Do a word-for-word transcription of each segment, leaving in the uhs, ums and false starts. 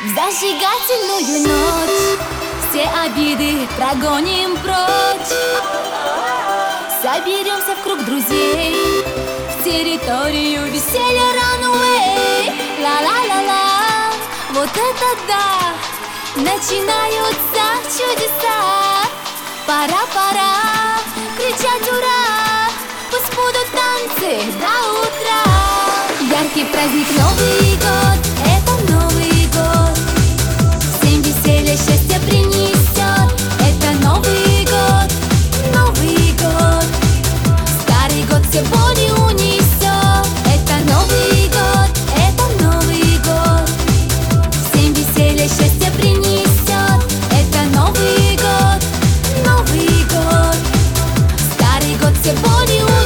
В зажигательную ночь все обиды прогоним прочь. Соберемся в круг друзей в территорию веселья runway. Ла-ла-ла-ла, вот это да! Начинаются чудеса. Пора-пора кричать ура! Пусть будут танцы до утра. Яркий праздник Новый год, это Новый год. Всем веселье, счастье принесет. Это Новый год, Новый год. Старый год все боли унесет. Это Новый год, это Новый год. Всем веселье, счастье принесет. Это Новый год, Новый год. Старый год все боли унесет.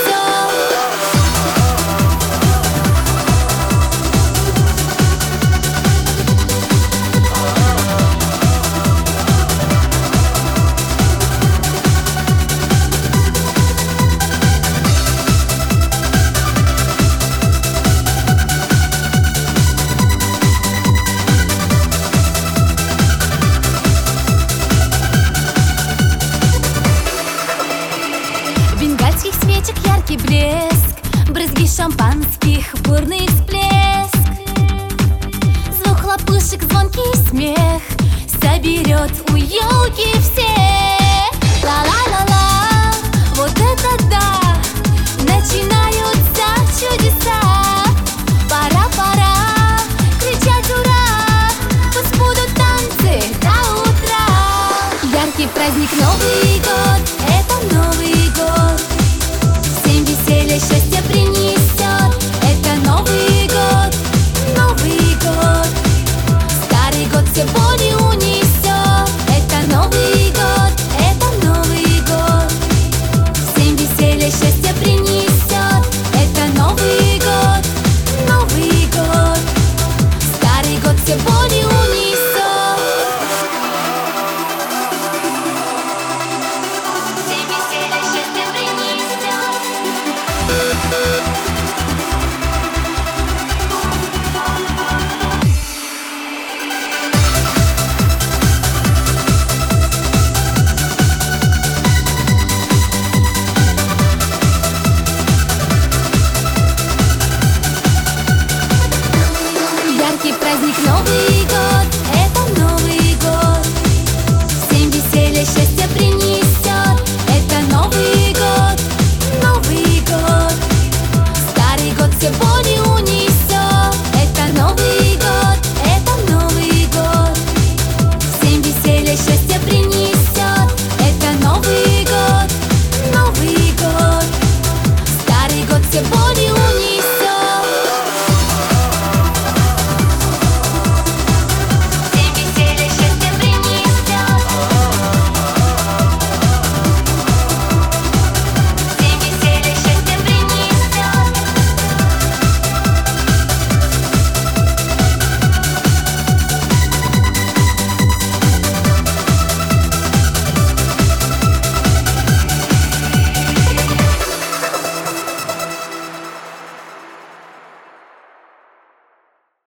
Бенгальских свечек яркий блеск, брызги шампанских, бурный всплеск. Звук хлопушек, звонкий смех соберет у елки всех.